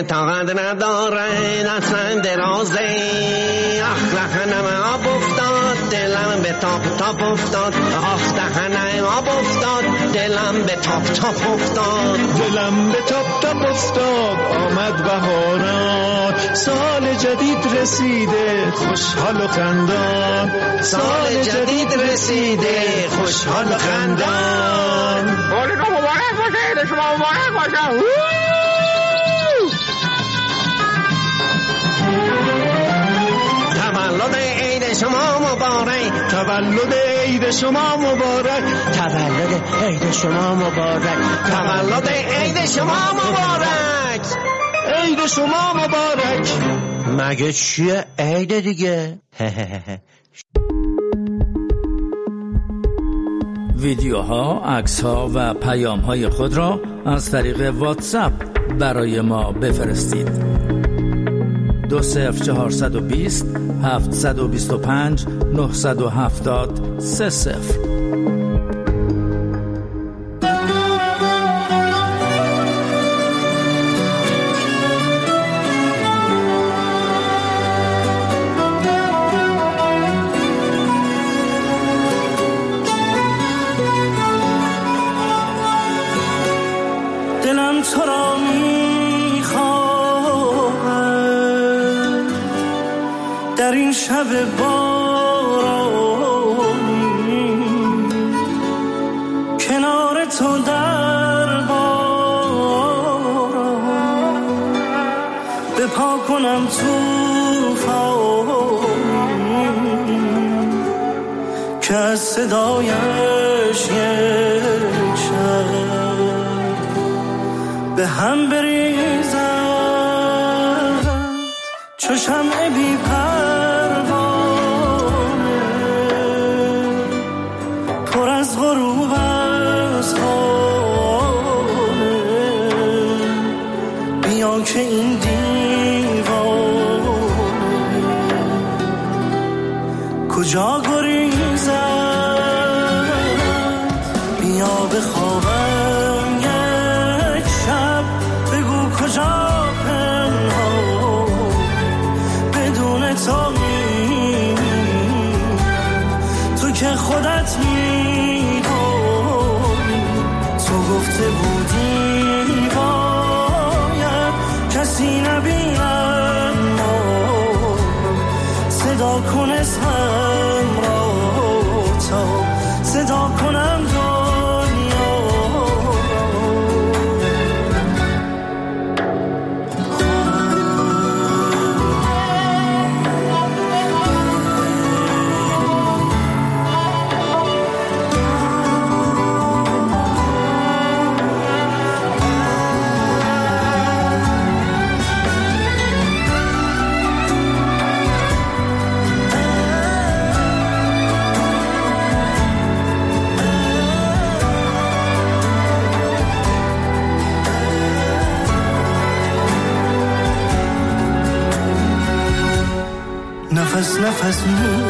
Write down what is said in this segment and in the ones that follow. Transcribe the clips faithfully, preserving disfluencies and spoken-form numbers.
طاقت نداره دستم درازه آخ دهنم آب افتاد دلم به تاپ تاپ افتاد آخ دهنم آب افتاد دلم به تاپ تاپ افتاد دلم به تاپ تاپ افتاد آمد بهاران سال جدید رسیده خوشحال و خندان سال جدید رسیده خوشحال و خندان مولد مبارک باشه شما مبارک باشه تولد عید شما مبارک تولد عید شما مبارک تولد عید شما مبارک تولد عید شما مبارک عید شما مبارک مگه چیه عید دیگه ویدیوها، عکس‌ها و پیام‌های خود را از طریق واتساپ برای ما بفرستید. دو صفر چهارصد و بیست هفتصد و بیست و پنج نهصد و هفتاد سه صفر. دلم تو را در این شب بارانی کنار تو در باران بپا کنم توفانی که از صدایش یک شب به هم بریزد چو شمع بی که این دیوانه کجا گریزد بیا بخوابم یک شب بگو کجا پنهان بدون تو میمیرم تو که خودت میدونی تو گفته بودی کسی نبینم ما صدا کن اسمم را تا صدا کنم دنیا نفس نفس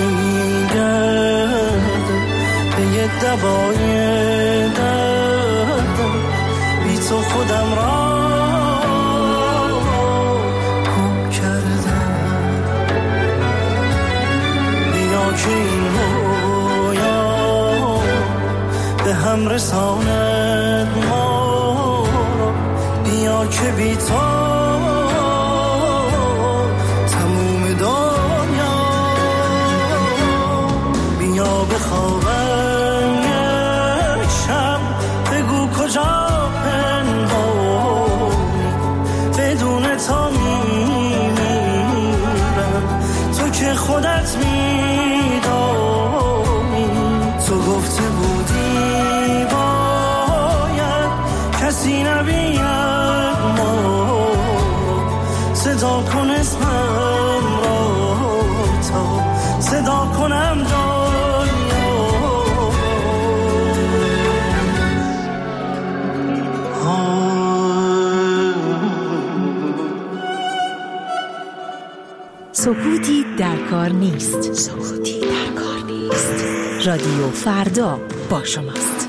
میگردم به یه دوای دردم بی تو خودم را گم کردم بیا که این رویا به هم رساند ما بیا که بی تو بخوابم یک شب بگو کجا پنهانی بدون تو میمیرم تو که خودت میدانی تو گفته بودی باید کسی نبیند ما صدا کن اسمم را تا صدا کنم دنیا سکوتی در کار نیست. سکوتی در کار نیست. رادیو فردا با شماست.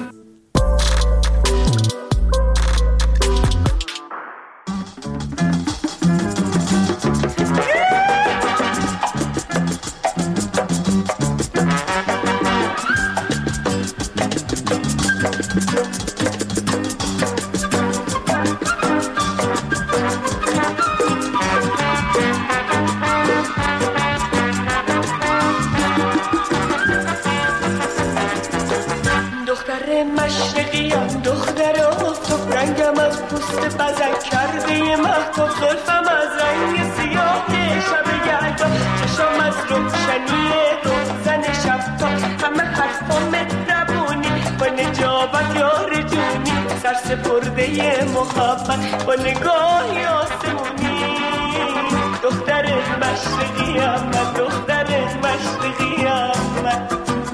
بزک کرده مهتاب زلفم از رنگ سیاه شب یلدا چشم از روشنی روزن شب تا همه حرفا مهربونی با نجابت یار جونی سرسپرده محبت با نگاهی آسمونی دختر مشرقیم من دختر مشرقیم من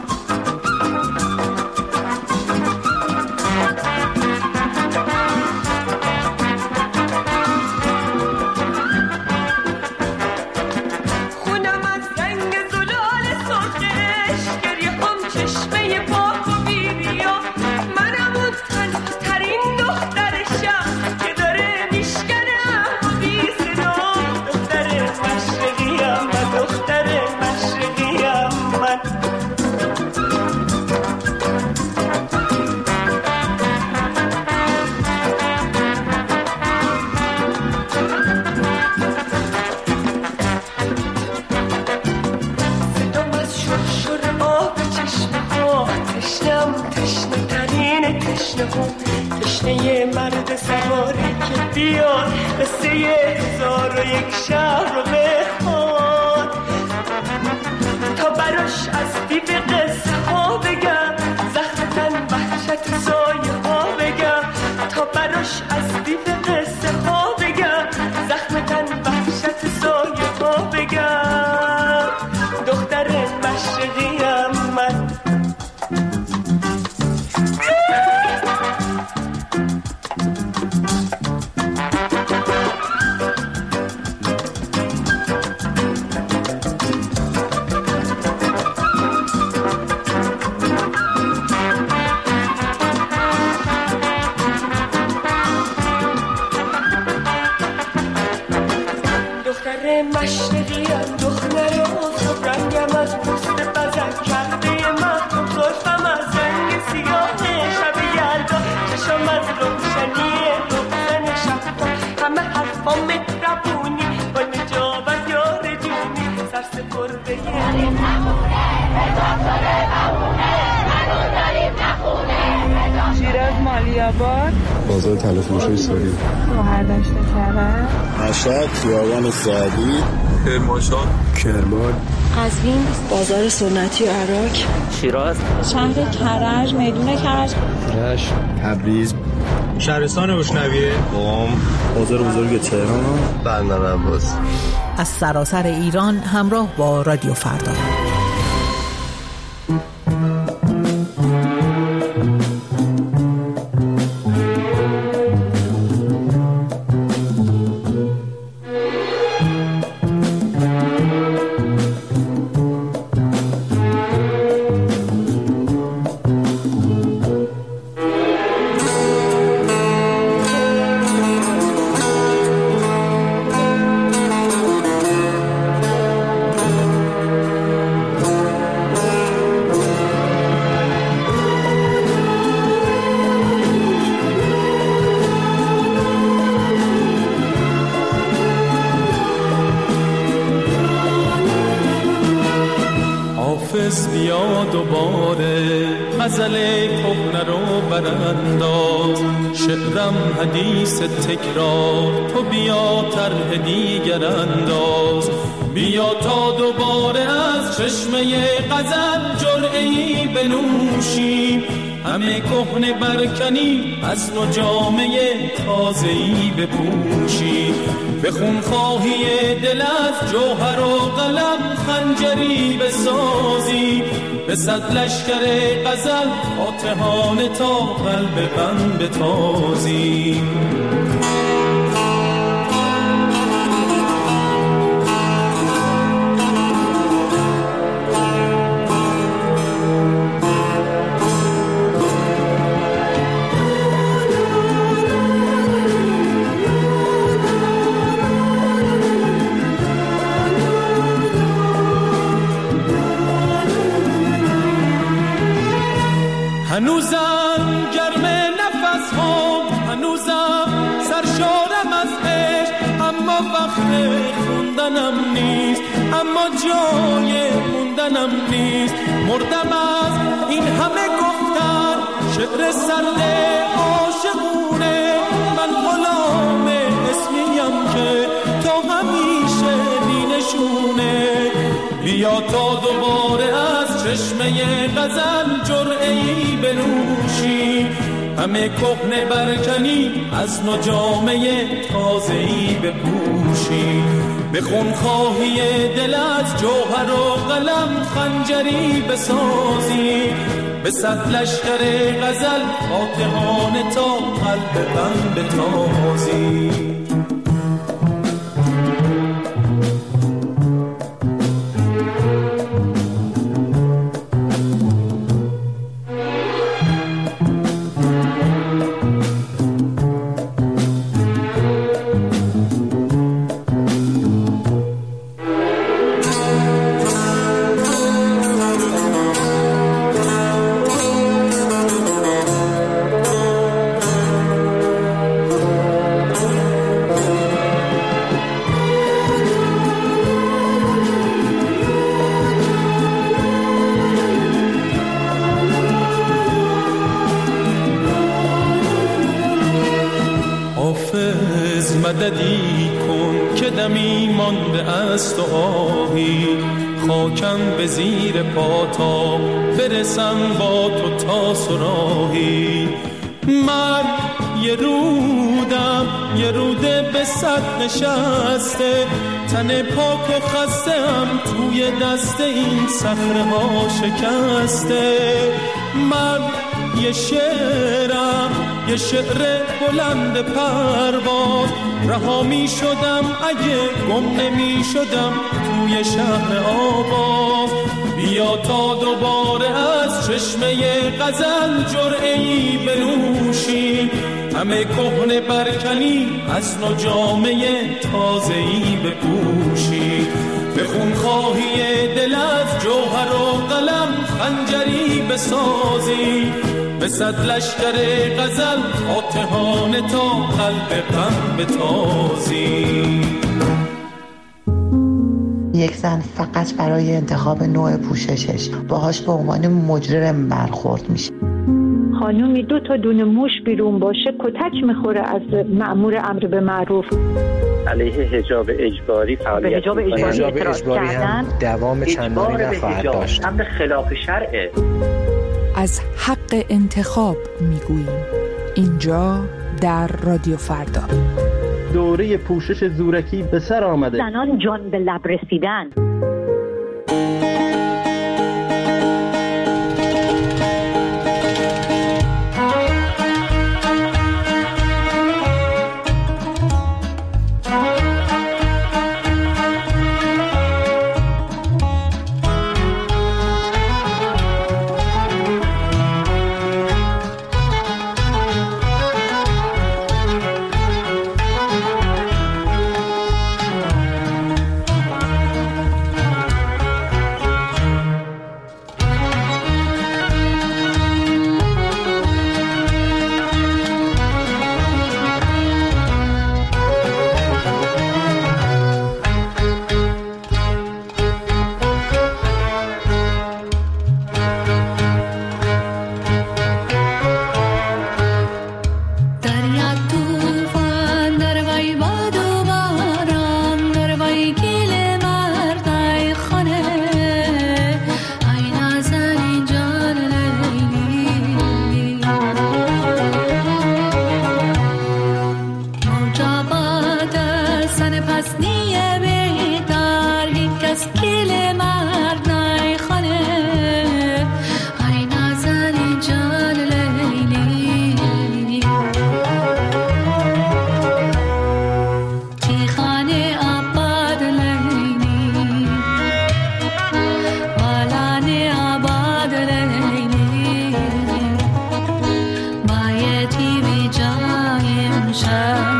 تشنه مرد سواری که بیاد قصه هزار و یک شهر رو بخواد تا براش از دیو قصه ها بگم زخم تن وحشت سایه ها بگم تا براش از دیو قصه ها بگم زخم تن وحشت سایه ها بگم دختر مشرقیم من مشرقیم دختر آفتاب رنگم از پوست بزن کرده مهتاب زلفم از رنگ سیاه شب یلدا چشم از روشنی روزن شب تا همه حرفا مهربونی با نجابت یار جونی سرسپرده داریم نخونه دکتر نمونه هنوز داریم نخونه شیراز مالیاباد بازار تلفروشی سوری مهردشت کرد مشهد خیابان سعدی کرمانشاه کرمان قزوین بازار سنتی و عراق شیراز شهر کرج میدون کرج رشت تبریز شهرستان بوشنویه قم بازار بزرگ تهران بندر عباس از سراسر ایران همراه با رادیو فردا. بیا دوباره غزل کهنه رو برانداز شعرم حدیث تکرار تو بیا طرح دیگر انداز بیا تا دوباره از چشمه غزل جرعه‌ای بنوشیم همه کهنه برکنی از نو جامه تازه‌ای بپوشیم به خونخواهی دل از جوهر و قلم خنجری بسازی به صد لشکر غزل فاتحانه تا قلب غم بتازی هنوزم گرم نفس ها هنوزم سرشارم از عشق اما وقت خوندنم نیست اما جای موندنم نیست مردم از این همه گفتن شعر سرد عاشقونه من غلام آسونه. بیا تا دوباره از چشمه غزل جرعه‌ای بنوشی، همه کهنه برکنی از نو جامه تازه‌ای بپوشی. به خونخواهی دلت جوهر و قلم خنجری بسازی، به صد لشکر غزل فاتحانه تا قلب غم بتازی. مددی کن که دمی مانده است و آهی، خاکم به زیر پا تا برسم با تو تا سراهی. من یه رودم یه روده به صد نشسته، تن پاک و خسته‌ام توی دست این صخره ها شکسته. من یه شعرم یه شعر بلند پرواز، رها می شدم اگه گم نمی شدم توی شهر آواز. بیا تا دوباره از چشمه غزل جرعه‌ای بنوشی، همه کهنه برکنی از نو جامه تازه‌ای بپوشی. به خونخواهی دلت جوهر و قلم خنجری بسازی، به صد لشکر غزل فاتحانه تا قلب غم بتازی. یک زن فقط برای انتخاب نوع پوششش باهاش به عنوان مجرم برخورد میشه. خانومی دو تا دونه موش بیرون باشه کتک میخوره از مأمور امر به معروف. علیه حجاب اجباری فعالیت به حجاب اجباری, حجاب اجباری هم دوام چندانی نخواهد داشت. امر خلاف شرعه. از حق انتخاب میگوییم اینجا در رادیو فردا. دوره پوشش زورکی به سر آمده. زنان جان به لب رسیدن.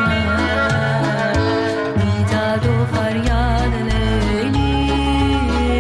میداد و فریاد لیلی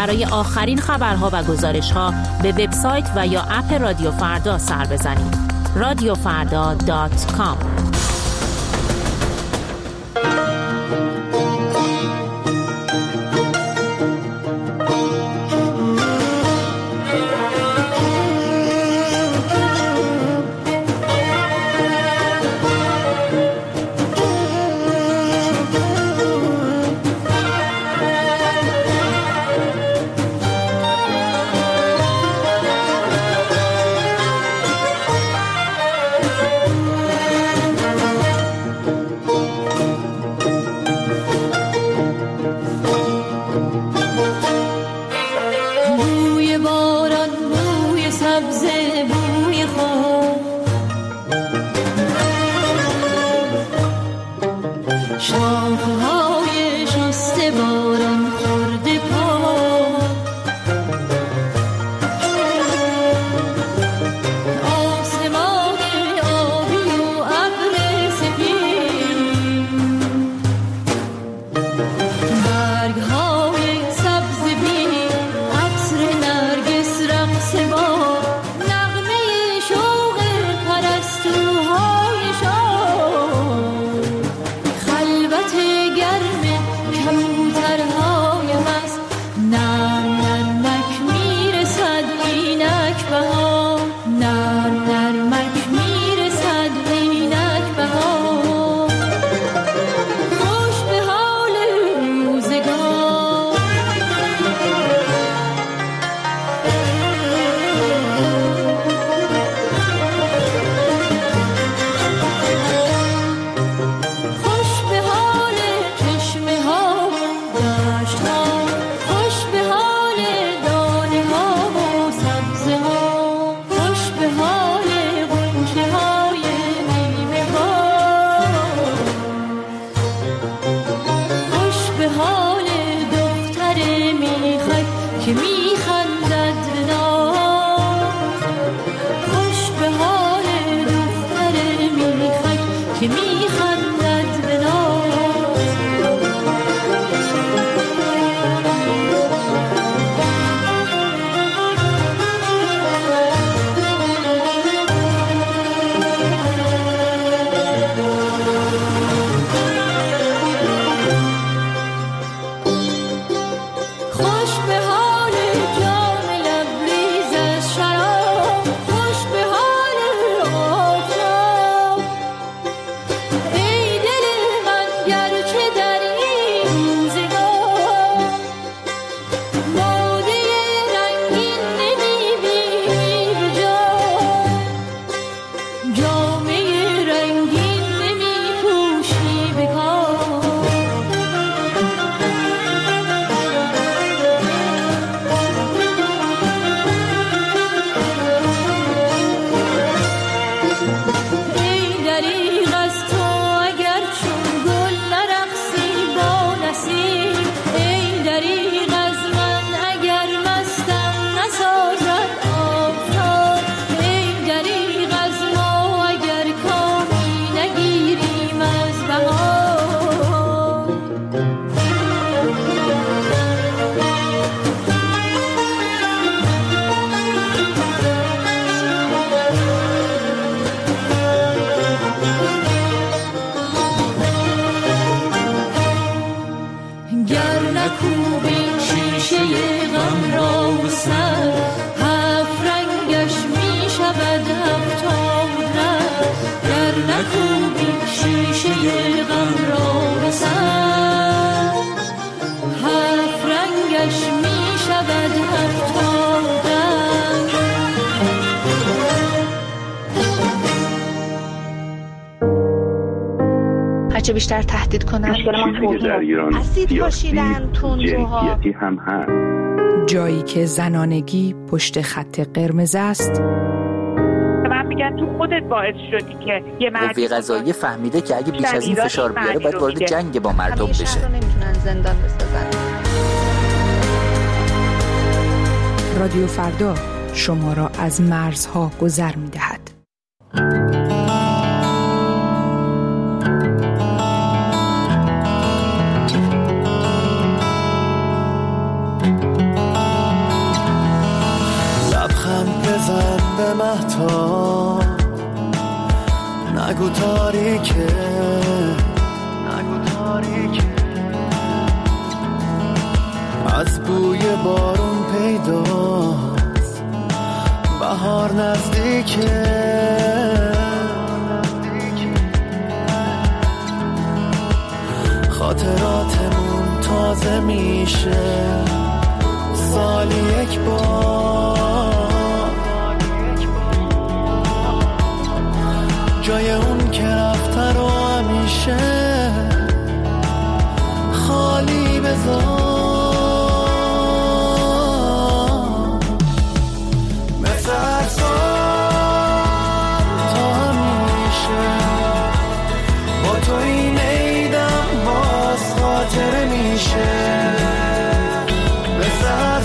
برای آخرین خبرها و گزارش‌ها به وبسایت و یا اپ رادیو فردا سر بزنید. رادیو فردا دات کام. هرچه بیشتر تهدید کنن اسید پاشیدن تندروها هم هست. جایی که زنانگی پشت خط قرمز است. من میگن تو خودت باعث شدی که یه مرد قوه قضاییه فهمیده که اگه بیش از این فشار بیاره باید وارد جنگ با مردم بشه. همیشه نمیتونن زندان بسازن. رادیو فردا شما را از مرزها گذر می‌دهد. نگو تاریکه نگو تاریکه از بوی بارون پیداست بهار نزدیکه خاطراتمون تازه میشه سالی یک بار جای اون که رفته رو همیشه خالی بذار مثل هر سال تا همیشه با تو این عیدم باز خاطره میشه مثل هر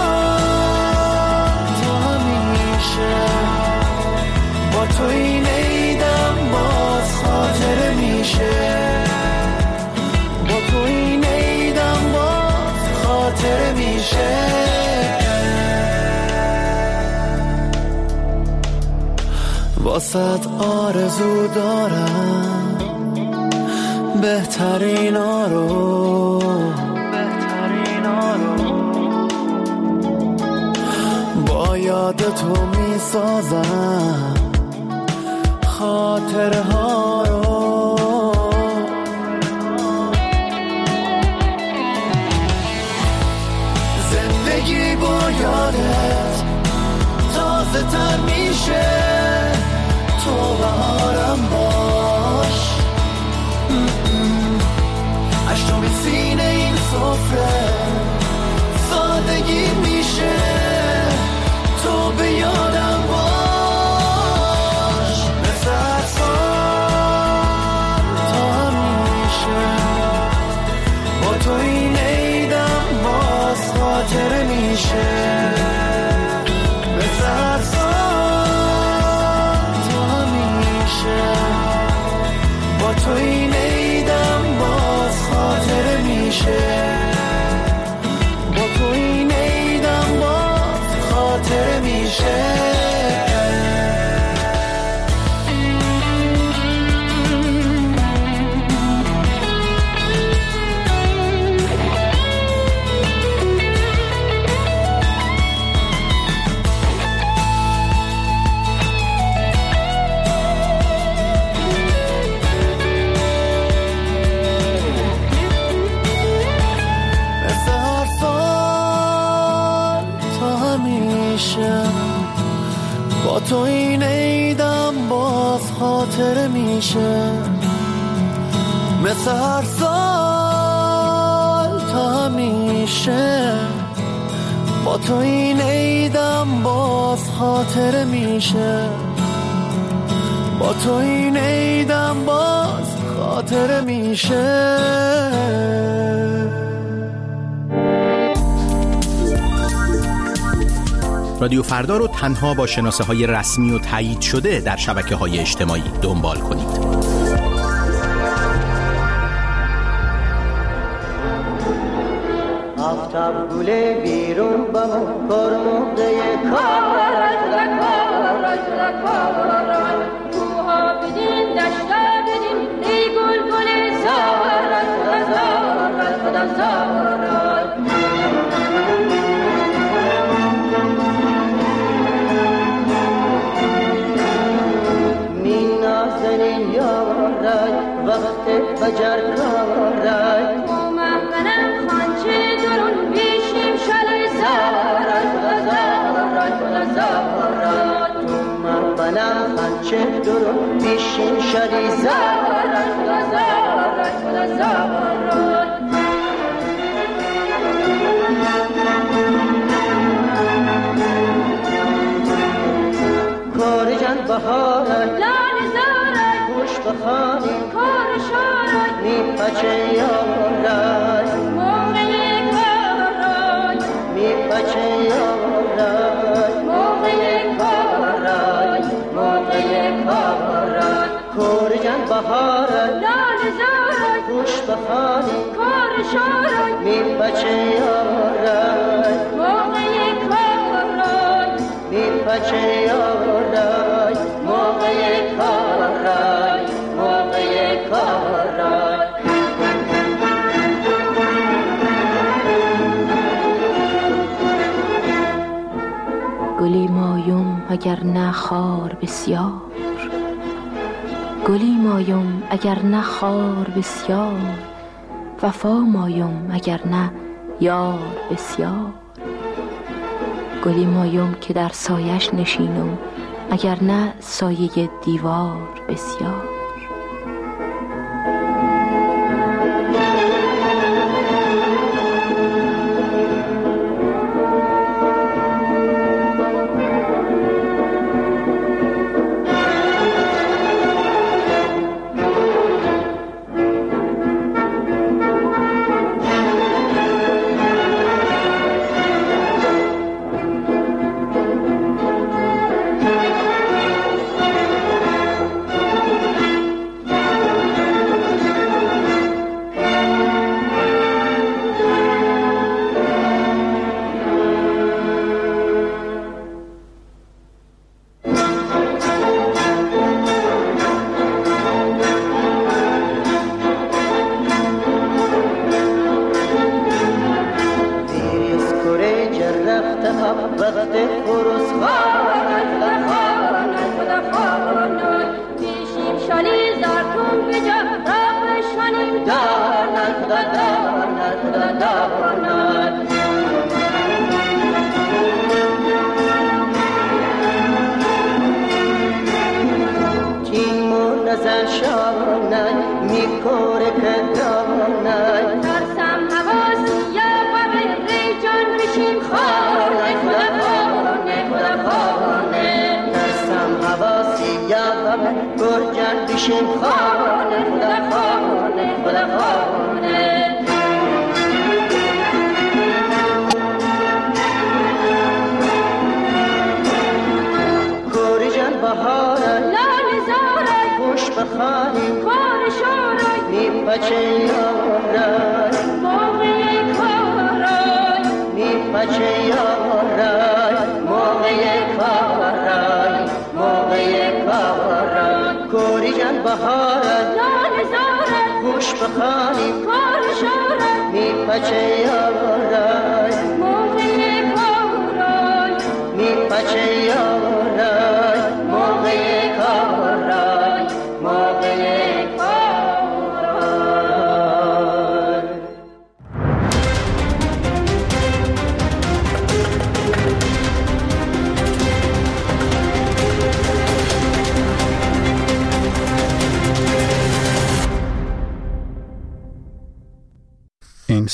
سال تا همیشه با تو این عیدم باز خاطره میشه با تو این عیدم باز خاطره میشه واسط آرزو دارم بهترین آرو بهترین آرو با یاد تو میسازم خاطرها رو زندگی با یادت تازه تر میشه تو بهارم باش اشتو به سینه این سفره سادگی میشه تو به یادم باش مثل هر سال تا همیشه با تو این عیدم باز خاطره میشه مثل هر سال تا همیشه با تو این عیدم باز خاطره میشه با تو این عیدم باز خاطره میشه با تو این عیدم باز خاطره میشه مثل هر سال تا همیشه با تو این عیدم باز خاطره میشه با تو این عیدم باز خاطره میشه رادیو فردا رو تنها با شناسه های رسمی و تایید شده در شبکه های اجتماعی دنبال کنید. آفتاب گل بیرون با من پرموقع کار کار کار کوها بدین دشتا بدین ای گل گل زار زار خدا زار وقت بجر کارای اومم منم خانچه درون بیشیم شلای زارای زارای زارای اومم منم خانچه درون بیشیم شلای زارای زارای زارای کار جان بهارای لال زارای خوش بخانی می پچه یارای موقع کارای می پچه یارای موقع کارای موقع کارای کور جان بهارای لال زارای خوش بخانی کار شارای می پچه یارای موقع کارای می پچه یارای موقع کارای اگر نه خار بسیار، گلی مایم اگر نه خار بسیار، وفا مایم اگر نه یار بسیار. گلی مایم که در سایش نشینم اگر نه سایه دیوار بسیار. میپچه یارای